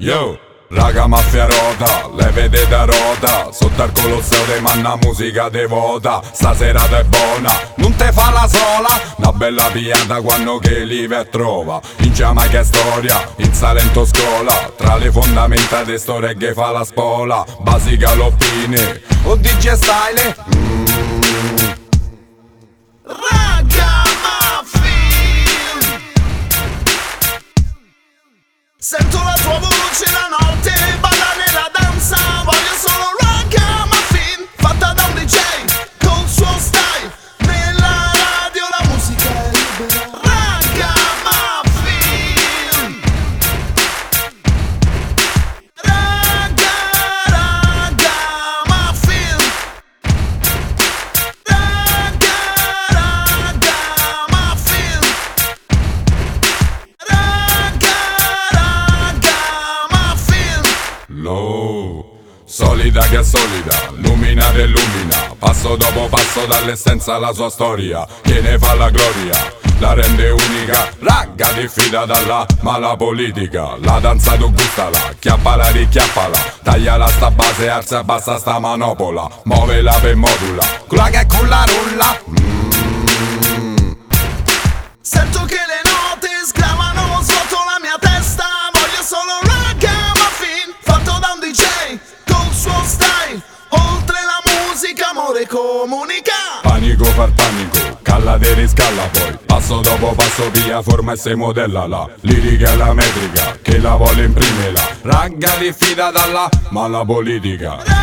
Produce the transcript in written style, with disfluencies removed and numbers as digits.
Yo, raga mafia rota, le vede da rota, sotto al Colosseo de manna musica devota. Stasera è buona, non te fa la sola, una bella pianta quando che li trova. In Giamaica è storia, in Salento scuola, tra le fondamenta de sto reggae fa la spola. Basi galoppine, o DJ style. Sento la tua voce la notte, balla nella danza. Voglio solo ragamuffin, fatta da un DJ col suo style. Nella radio la musica è libera. Ragamuffin, ragamuffin, ragamuffin. Solida che è solida, lumina che illumina, passo dopo passo dall'essenza alla sua storia, che ne fa la gloria, la rende unica, ragga diffida dalla mala politica. La danza tu gustala, chiappala richiappala, tagliala sta base, alza e bassa sta manopola, muovela per modula, quella che con la rulla. Sento che le note sclamano sotto la mia testa. Voglio solo ragamuffin, fatto da un DJ col suo style. Oltre la musica, amore comunica. Panico far panico, calla te riscalla poi, passo dopo passo via forma e se modella la lirica e la metrica, che la vuole imprimela, ragga diffida dalla mala politica.